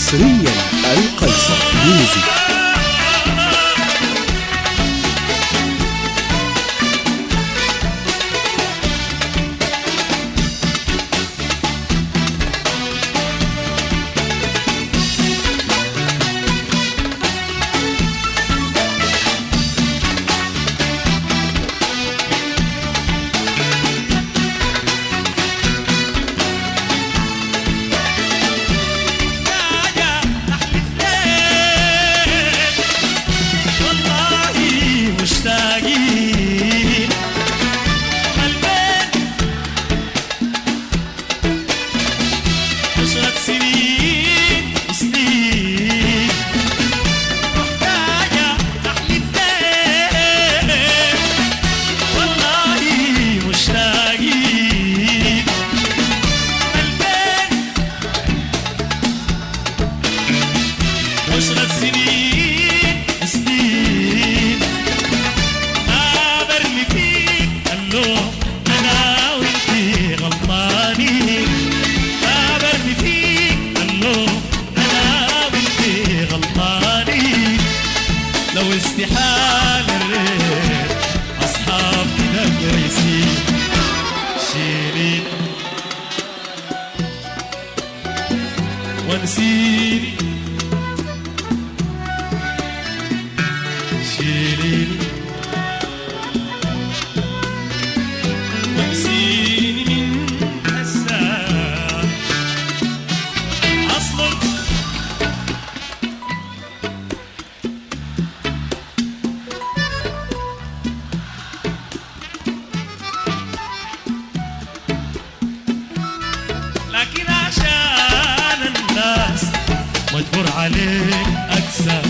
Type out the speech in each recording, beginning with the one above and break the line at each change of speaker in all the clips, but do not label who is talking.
حصريا القيصر ميوزك.
لو استحالة الريت أصحاب كده كويسين شيلين ونسيني شيلين ونسيني من هالساعة أصلاً لكن عشان الناس مجبور عليك أكسر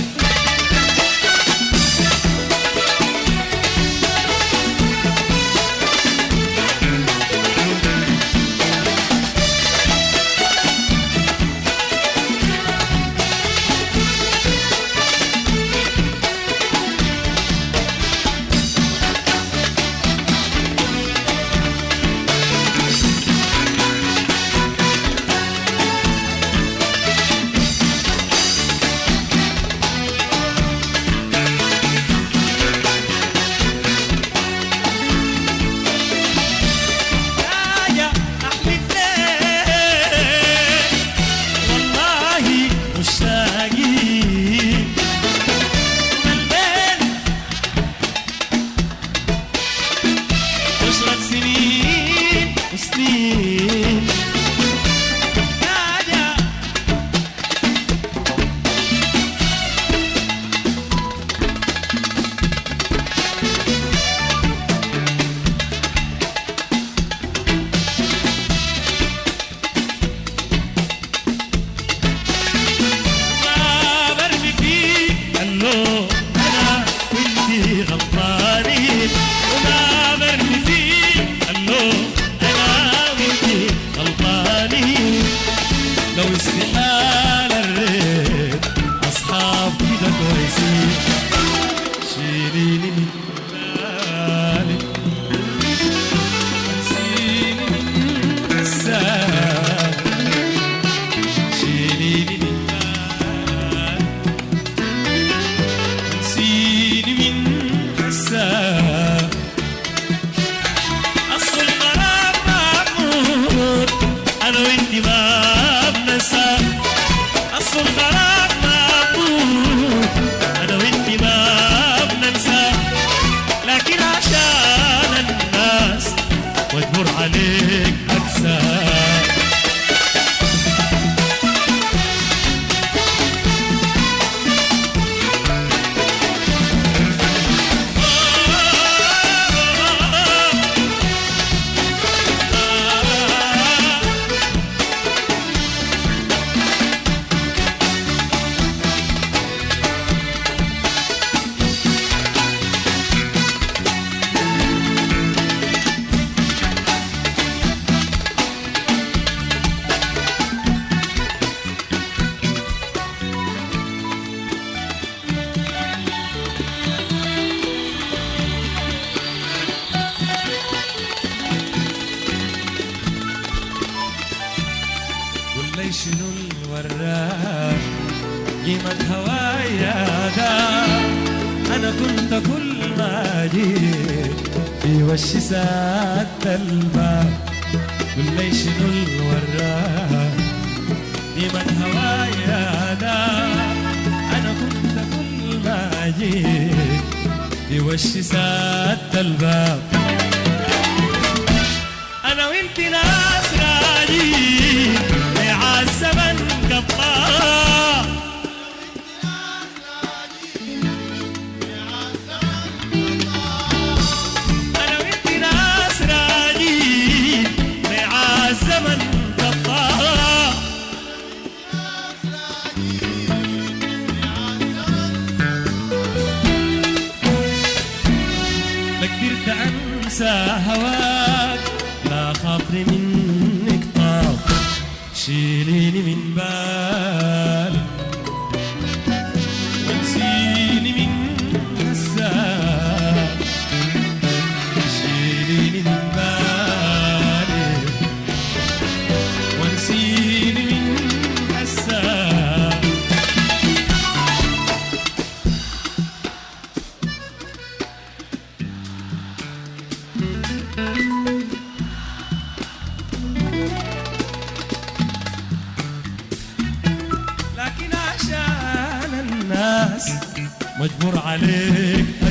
لو استحالة الريت أصحاب كده كويسين شيليني من بالك ونسيني من هالساعة شيليني من بالك ونسيني من هالساعة أصل الغرام معمود أنا وإنتي ما أصل الغرام معبود أنا وإنتي ما بننسى لكن عشان الناس مجبور عليك أكسى شنو وراك قيمة هوايا ده. أنا كنت كل ما جيت في وش سد الباب قل لي شنو الوراك قيمة هوايا ده. أنا كنت كل ما جيت في وش سد الباب. أنا وإنت ناس راجين مع الزمن قطار. أنا وإنت ناس راجين مع الزمن قطار. لا قدرت أنسى هواك لا خاطري منك طاب. شيليني من بالي وانسيني من هساك. شيليني من بالي وانسيني من هساك. لكن عشان الناس مجبور عليك